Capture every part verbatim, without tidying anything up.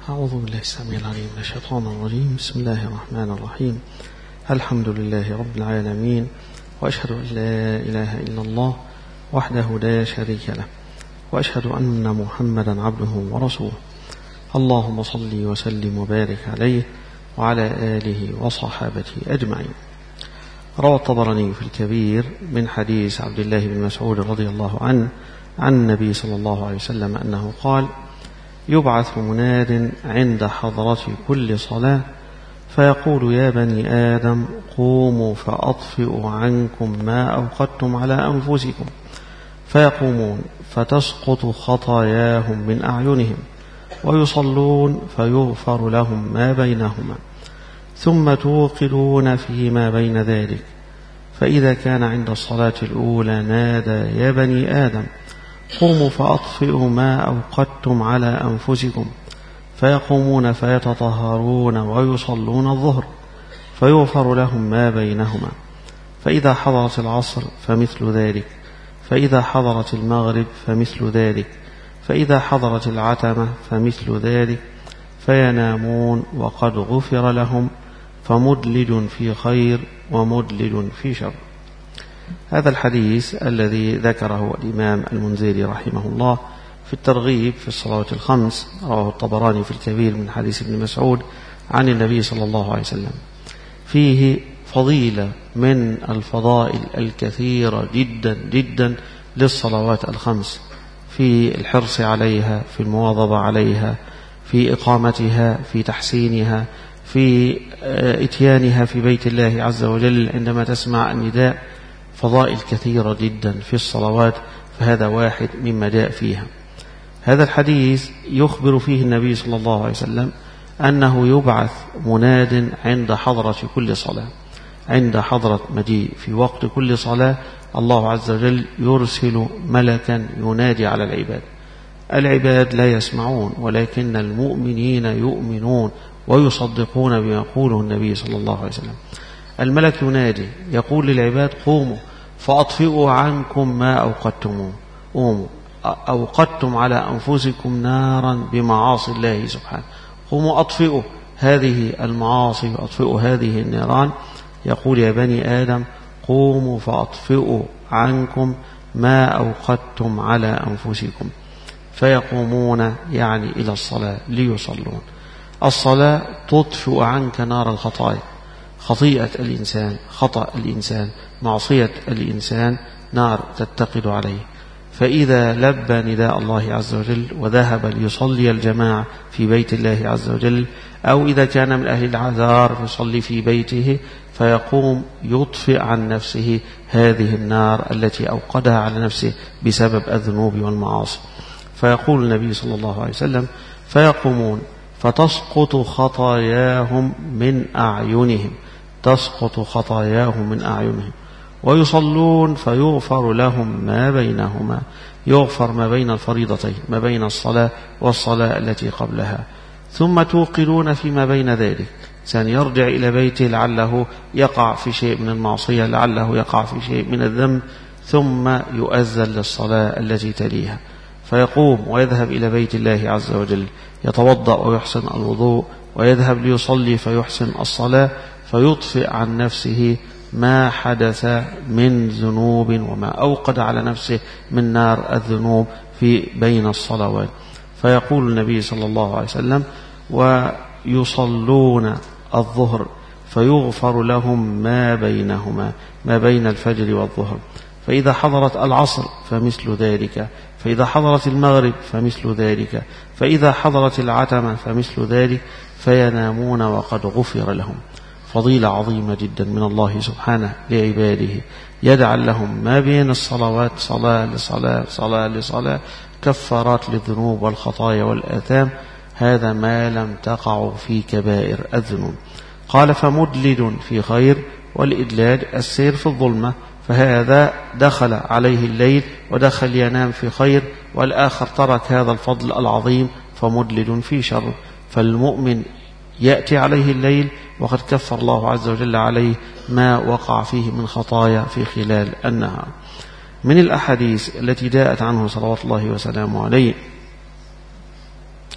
أعوذ بالله السميع العليم من الشيطان الرجيم. بسم الله الرحمن الرحيم. الحمد لله رب العالمين، وأشهد أن لا إله إلا الله وحده لا شريك له، وأشهد أن محمدا عبده ورسوله. اللهم صل وسلم وبارك عليه وعلى آله وصحابته أجمعين. روى الطبراني في الكبير من حديث عبد الله بن مسعود رضي الله عنه عن النبي صلى الله عليه وسلم أنه قال: يبعث مناد عند حضرة كل صلاة فيقول: يا بني آدم قوموا فأطفئوا عنكم ما أوقدتم على أنفسكم، فيقومون فتسقط خطاياهم من أعينهم، ويصلون فيغفر لهم ما بينهما، ثم توقدون فيما بين ذلك، فإذا كان عند الصلاة الأولى نادى: يا بني آدم قوموا فأطفئوا ما أوقدتم على أنفسكم، فيقومون فيتطهرون ويصلون الظهر، فيغفر لهم ما بينهما، فإذا حضرت العصر فمثل ذلك، فإذا حضرت المغرب فمثل ذلك، فإذا حضرت العتمة فمثل ذلك، فينامون وقد غفر لهم، فمدلج في خير ومدلج في شر. هذا الحديث الذي ذكره الإمام المنذري رحمه الله في الترغيب في الصلوات الخمس، رواه الطبراني في الكبير من حديث ابن مسعود عن النبي صلى الله عليه وسلم، فيه فضيلة من الفضائل الكثيرة جدا جدا للصلوات الخمس، في الحرص عليها، في المواظبة عليها، في إقامتها، في تحسينها، في إتيانها في بيت الله عز وجل عندما تسمع النداء. فضائل كثيرة جدا في الصلوات، فهذا واحد مما جاء فيها. هذا الحديث يخبر فيه النبي صلى الله عليه وسلم أنه يبعث مناد عند حضرة كل صلاة، عند حضرة مجيء في وقت كل صلاة الله عز وجل يرسل ملكا ينادي على العباد. العباد لا يسمعون، ولكن المؤمنين يؤمنون ويصدقون بما يقوله النبي صلى الله عليه وسلم. الملك ينادي يقول للعباد: قوموا فأطفئوا عنكم ما أوقدتموه، قوموا أوقدتم على أنفسكم نارا بمعاصي الله سبحانه، قوموا أطفئوا هذه المعاصي وأطفئوا هذه النيران. يقول: يا بني آدم قوموا فأطفئوا عنكم ما أوقدتم على أنفسكم، فيقومون يعني إلى الصلاة ليصلون. الصلاة تطفئ عنك نار الخطايا، خطيئة الإنسان، خطأ الإنسان، معصية الإنسان، نار تتقد عليه. فإذا لبى نداء الله عز وجل وذهب ليصلي الجماعة في بيت الله عز وجل، أو إذا كان من أهل العذار فيصلي في بيته، فيقوم يطفئ عن نفسه هذه النار التي أوقدها على نفسه بسبب الذنوب والمعاصي. فيقول النبي صلى الله عليه وسلم: فيقومون فتسقط خطاياهم من أعينهم، تسقط خطاياهم من أعينهم، ويصلون فيغفر لهم ما بينهما، يغفر ما بين الفريضتين، ما بين الصلاة والصلاة التي قبلها. ثم توقدون فيما بين ذلك، إنسان يرجع إلى بيته لعله يقع في شيء من المعصية، لعله يقع في شيء من الذنب، ثم يؤذن للصلاة التي تليها، فيقوم ويذهب إلى بيت الله عز وجل، يتوضأ ويحسن الوضوء، ويذهب ليصلي فيحسن الصلاة، فيطفئ عن نفسه ما حدث من ذنوب وما أوقد على نفسه من نار الذنوب في بين الصلوات. فيقول النبي صلى الله عليه وسلم: ويصلون الظهر فيغفر لهم ما بينهما، ما بين الفجر والظهر، فإذا حضرت العصر فمثل ذلك، فإذا حضرت المغرب فمثل ذلك، فإذا حضرت العتمة فمثل ذلك، فينامون وقد غفر لهم. فضيلة عظيمة جدا من الله سبحانه لعباده، يجعل لهم ما بين الصلوات صلاة لصلاة صلاة لصلاة كفارات للذنوب والخطايا والآثام. هذا ما لم تقع في كبائر الذنوب. قال: فمدلج في خير، والإدلاج السير في الظلمة، فهذا دخل عليه الليل ودخل ينام في خير، والآخر ترك هذا الفضل العظيم فمدلج في شر. فالمؤمن يأتي عليه الليل وقد كفر الله عز وجل عليه ما وقع فيه من خطايا في خلال النهار. من الأحاديث التي جاءت عنه صلوات الله وسلامه عليه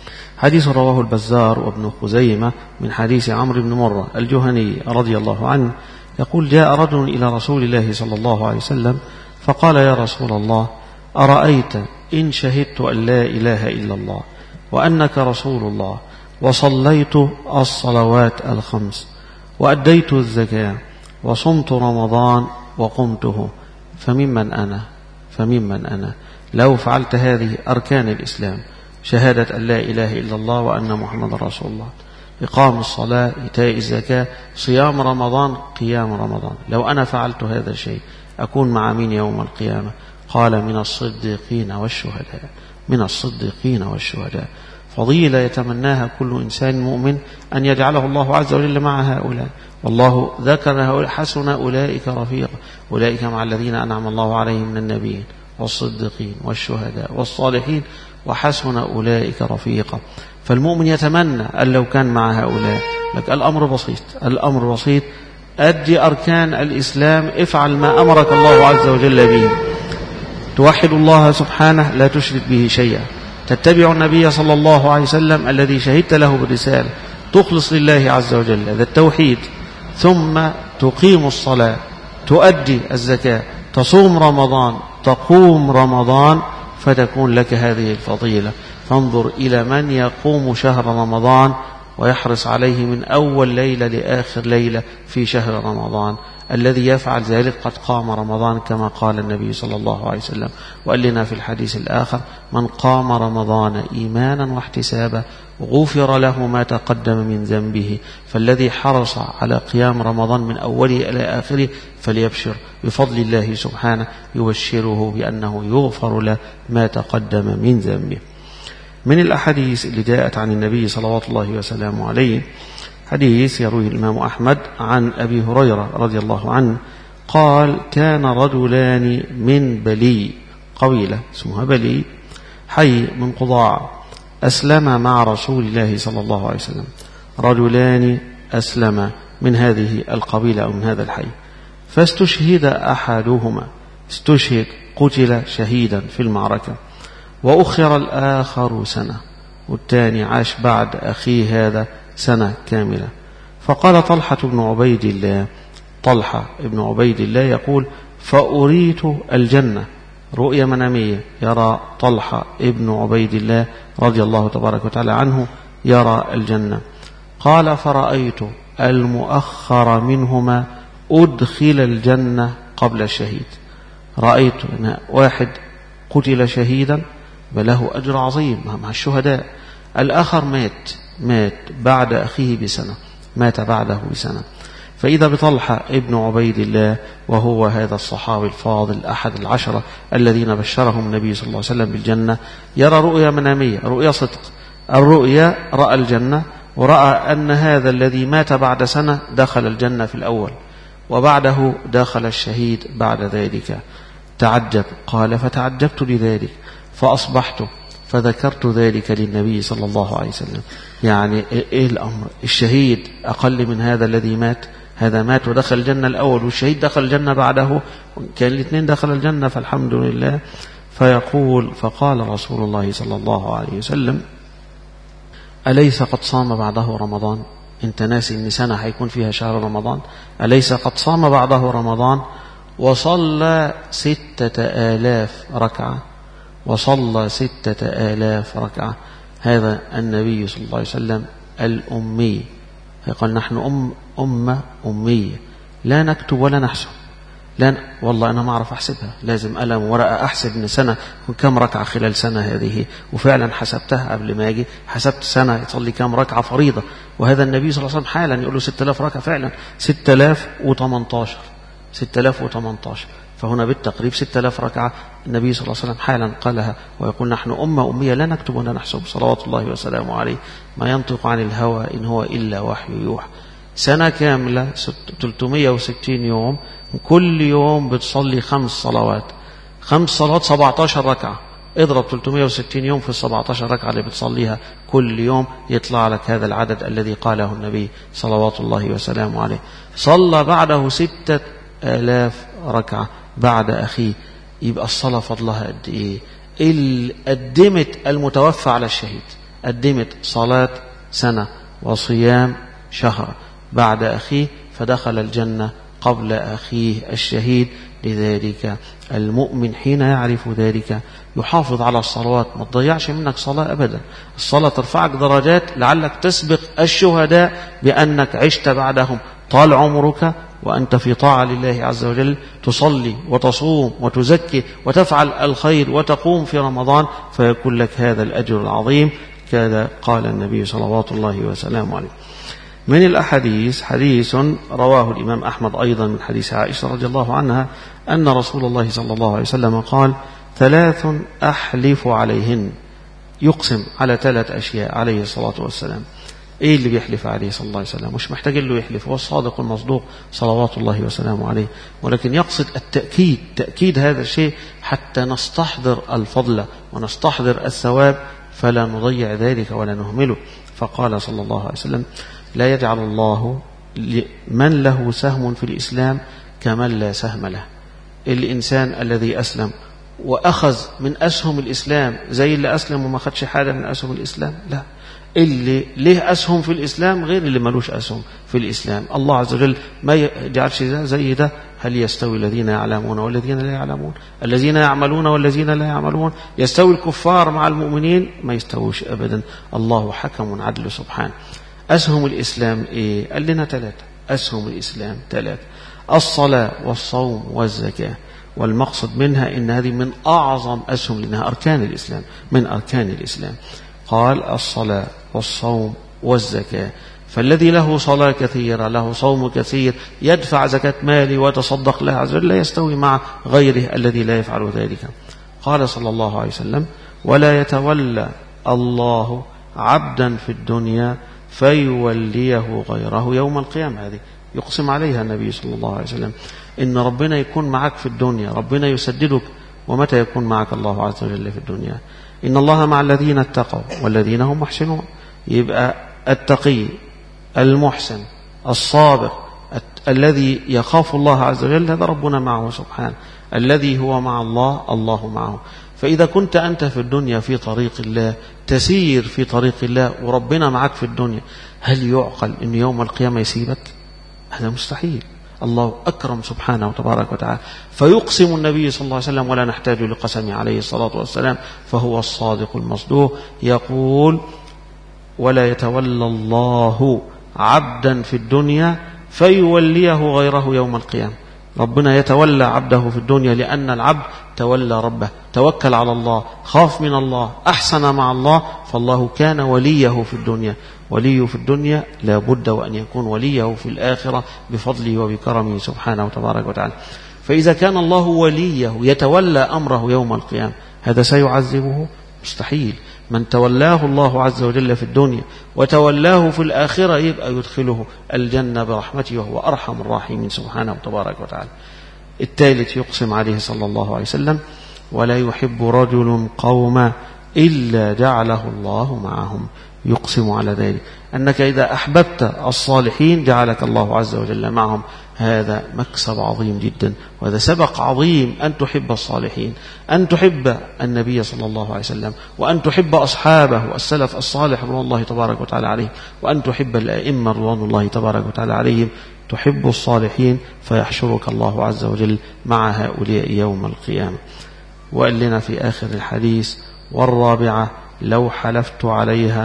حديث رواه البزار وابن خزيمة من حديث عمرو بن مرة الجهني رضي الله عنه يقول: جاء رجل إلى رسول الله صلى الله عليه وسلم فقال: يا رسول الله، أرأيت إن شهدت أن لا إله إلا الله وأنك رسول الله وصليت الصلوات الخمس وأديت الزكاة وصمت رمضان وقمته، فممن أنا فممن أنا لو فعلت هذه أركان الإسلام: شهادة أن لا إله إلا الله وأن محمد رسول الله، إقام الصلاة، إيتاء الزكاة، صيام رمضان، قيام رمضان، لو أنا فعلت هذا الشيء أكون مع مين يوم القيامة؟ قال: من الصديقين والشهداء. من الصديقين والشهداء. فضيلة يتمناها كل إنسان مؤمن أن يجعله الله عز وجل مع هؤلاء، والله ذكر هؤلاء: حسن أولئك رفيقا، أولئك مع الذين أنعم الله عليهم من النبيين والصديقين والشهداء والصالحين وحسن أولئك رفيقا. فالمؤمن يتمنى أن لو كان مع هؤلاء. لك الأمر بسيط، الأمر بسيط، أدي أركان الإسلام، افعل ما أمرك الله عز وجل به، توحد الله سبحانه لا تشرك به شيئا، تتبع النبي صلى الله عليه وسلم الذي شهدت له بالرسالة، تخلص لله عز وجل هذا التوحيد، ثم تقيم الصلاة، تؤدي الزكاة، تصوم رمضان، تقوم رمضان، فتكون لك هذه الفضيلة. فانظر إلى من يقوم شهر رمضان ويحرص عليه من أول ليلة لآخر ليلة في شهر رمضان. الذي يفعل ذلك قد قام رمضان كما قال النبي صلى الله عليه وسلم، وقال لنا في الحديث الآخر: من قام رمضان إيمانا واحتسابا غفر له ما تقدم من ذنبه. فالذي حرص على قيام رمضان من أوله إلى آخره فليبشر بفضل الله سبحانه، يبشره بأنه يغفر له ما تقدم من ذنبه. من الأحاديث اللي جاءت عن النبي صلوات الله وسلامه عليه حديث يرويه الإمام أحمد عن أبي هريرة رضي الله عنه قال: كان رجلان من بلي، قبيلة اسمها بلي، حي من قضاع، أسلم مع رسول الله صلى الله عليه وسلم. رجلان أسلم من هذه القبيلة أو من هذا الحي، فاستشهد أحدهما، استشهد قتل شهيدا في المعركة، وأخر الآخر سنة، والثاني عاش بعد أخيه هذا سنة كاملة. فقال طلحة بن عبيد الله، طلحة بن عبيد الله يقول: فأريت الجنة، رؤيا منامية، يرى طلحة بن عبيد الله رضي الله تبارك وتعالى عنه يرى الجنة. قال: فرأيت المؤخر منهما أدخل الجنة قبل الشهيد. رأيت أن واحد قتل شهيدا بله أجر عظيم مع الشهداء، الآخر مات مات بعد أخيه بسنة، مات بعده بسنة. فإذا بطلحة ابن عبيد الله، وهو هذا الصحابي الفاضل أحد العشرة الذين بشرهم النبي صلى الله عليه وسلم بالجنة، يرى رؤيا منامية، رؤيا صدق. الرؤيا رأى الجنة، ورأى أن هذا الذي مات بعد سنة دخل الجنة في الأول، وبعده دخل الشهيد بعد ذلك. تعجب، قال: فتعجبت لذلك فأصبحت فذكرت ذلك للنبي صلى الله عليه وسلم. يعني إيه الأمر؟ الشهيد أقل من هذا الذي مات، هذا مات ودخل الجنة الأول، والشهيد دخل الجنة بعده، كان الاثنين دخل الجنة، فالحمد لله. فيقول: فقال رسول الله صلى الله عليه وسلم: أليس قد صام بعده رمضان؟ انت ناسي ان سنة هيكون فيها شهر رمضان؟ أليس قد صام بعده رمضان وصلى ستة آلاف ركعة، وصلى ستة آلاف ركعة. هذا النبي صلى الله عليه وسلم الأمي، قال: نحن أم أمة أمية، لا نكتب ولا نحسب، لا والله أنا ما أعرف أحسبها، لازم قلم ورقة أحسب من سنة كم ركعة خلال سنة هذه، وفعلا حسبتها قبل ما أجي، حسبت سنة يصلي كم ركعة فريضة. وهذا النبي صلى الله عليه وسلم حالا يقول له ستة آلاف ركعة، فعلا ستة آلاف وثمانية عشر ستة آلاف وثمانية عشر. فهنا بالتقريب ستة آلاف ركعة النبي صلى الله عليه وسلم حالا قالها، ويقول: نحن أمة أمية لا نكتب ولا نحسب، صلوات الله وسلامه عليه، ما ينطق عن الهوى إن هو إلا وحي يوحى. سنة كاملة ثلاثمائة وستين يوم، كل يوم بتصلي خمس صلوات، خمس صلوات سبعة عشر ركعة، اضرب ثلاثمائة وستين يوم في السبعة عشر ركعة اللي بتصليها كل يوم، يطلع لك هذا العدد الذي قاله النبي صلوات الله وسلامه عليه. صلى بعده ستة آلاف ركعة بعد أخيه. يبقى الصلاة فضلها قد إيه؟ اللي قدمت المتوفى على الشهيد، قدمت صلاة سنة وصيام شهر بعد أخيه فدخل الجنة قبل أخيه الشهيد. لذلك المؤمن حين يعرف ذلك يحافظ على الصلوات، ما تضيعش منك صلاة أبدا. الصلاة ترفعك درجات لعلك تسبق الشهداء بأنك عشت بعدهم طال عمرك وأنت في طاعة لله عز وجل، تصلي وتصوم وتزكي وتفعل الخير وتقوم في رمضان فيكون لك هذا الأجر العظيم. كذا قال النبي صلوات الله وسلامه عليه. من الأحاديث حديث رواه الإمام أحمد أيضا من حديث عائشة رضي الله عنها أن رسول الله صلى الله عليه وسلم قال: ثلاث أحلف عليهن. يقسم على ثلاث أشياء عليه الصلاة والسلام. إيه اللي بيحلف عليه صلى الله عليه وسلم؟ مش محتاج له يحلف، هو الصادق المصدوق صلوات الله وسلامه عليه، ولكن يقصد التأكيد، تأكيد هذا الشيء حتى نستحضر الفضل ونستحضر الثواب فلا نضيع ذلك ولا نهمله. فقال صلى الله عليه وسلم: لا يجعل الله من له سهم في الإسلام كمن لا سهم له. الإنسان الذي أسلم وأخذ من أسهم الإسلام زي اللي أسلم وما خدش حاجة من أسهم الإسلام؟ لا، اللي له أسهم في الإسلام غير اللي ملوش أسهم في الإسلام. الله عز وجل ما يجعلش زي ده. هل يستوي الذين يعلمون والذين لا يعلمون؟ الذين يعملون والذين لا يعملون؟ يستوي الكفار مع المؤمنين؟ ما يستويش أبدا. الله حكم عدل سبحانه. أسهم الإسلام إيه؟ قال لنا ثلاثة. أسهم الإسلام ثلاثة: الصلاة والصوم والزكاة. والمقصد منها إن هذه من أعظم أسهم لأنها أركان الإسلام، من أركان الإسلام. قال: الصلاة والصوم والزكاة. فالذي له صلاة كثيرة، له صوم كثير، يدفع زكاة ماله ويتصدق له عز وجل، لا يستوي مع غيره الذي لا يفعل ذلك. قال صلى الله عليه وسلم: ولا يتولى الله عبدا في الدنيا فيوليه غيره يوم القيامة. هذه يقسم عليها النبي صلى الله عليه وسلم إن ربنا يكون معك في الدنيا، ربنا يسددك. ومتى يكون معك الله عز وجل في الدنيا؟ إن الله مع الذين اتقوا والذين هم محسنون. يبقى التقي المحسن الصابر الذي يخاف الله عز وجل هذا ربنا معه سبحانه. الذي هو مع الله الله معه. فإذا كنت أنت في الدنيا في طريق الله تسير في طريق الله وربنا معك في الدنيا، هل يعقل أن يوم القيامة يسيبك؟ هذا مستحيل. الله أكرم سبحانه وتبارك وتعالى. فيقسم النبي صلى الله عليه وسلم ولا نحتاج لقسم عليه الصلاة والسلام، فهو الصادق المصدوق. يقول: ولا يتولى الله عبدا في الدنيا فيوليه غيره يوم القيامة. ربنا يتولى عبده في الدنيا لأن العبد تولى ربه، توكل على الله، خاف من الله، أحسن مع الله، فالله كان وليه في الدنيا. وليه في الدنيا لا بد وأن يكون وليه في الآخرة بفضله وبكرمه سبحانه وتبارك وتعالى. فإذا كان الله وليه يتولى أمره يوم القيامة، هذا سيعذبه؟ مستحيل. من تولاه الله عز وجل في الدنيا وتولاه في الآخرة يبقى يدخله الجنة برحمته وهو أرحم الراحمين سبحانه وتبارك وتعالى. الثالث يقسم عليه صلى الله عليه وسلم: ولا يحب رجل قوما إلا جعله الله معهم. يقسم على ذلك أنك إذا أحببت الصالحين جعلك الله عز وجل معهم. هذا مكسب عظيم جدا، وهذا سبق عظيم أن تحب الصالحين، أن تحب النبي صلى الله عليه وسلم، وأن تحب أصحابه والسلف الصالح رضوان الله تبارك وتعالى عليهم، وأن تحب الأئمة رضوان الله تبارك وتعالى عليهم. تحب الصالحين فيحشرك الله عز وجل مع هؤلاء يوم القيامة. وقال لنا في آخر الحديث: والرابعة لو حلفت عليها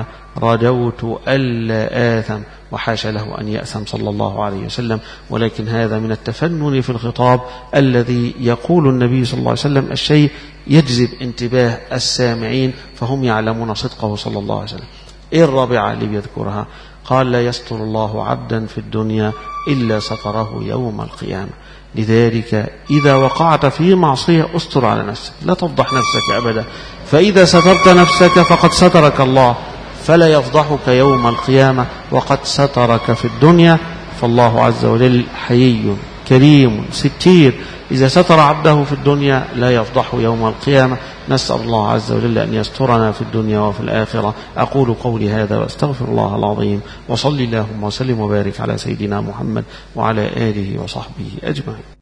رجوت ألا آثم. وحاشا له أن يأثم صلى الله عليه وسلم، ولكن هذا من التفنن في الخطاب الذي يقول النبي صلى الله عليه وسلم الشيء يجذب انتباه السامعين فهم يعلمون صدقه صلى الله عليه وسلم. إيه الرابعة اللي بيذكرها؟ قال: لا يستر الله عبدا في الدنيا إلا ستره يوم القيامة. لذلك إذا وقعت في معصية أستر على نفسك، لا تفضح نفسك أبدا، فإذا سترت نفسك فقد سترك الله، فلا يفضحك يوم القيامة وقد سترك في الدنيا. فالله عز وجل حيي كريم ستير، إذا ستر عبده في الدنيا لا يفضحه يوم القيامة. نسأل الله عز وجل أن يسترنا في الدنيا وفي الآخرة. أقول قولي هذا وأستغفر الله العظيم، وصلي اللهم وسلم وبارك على سيدنا محمد وعلى آله وصحبه أجمعين.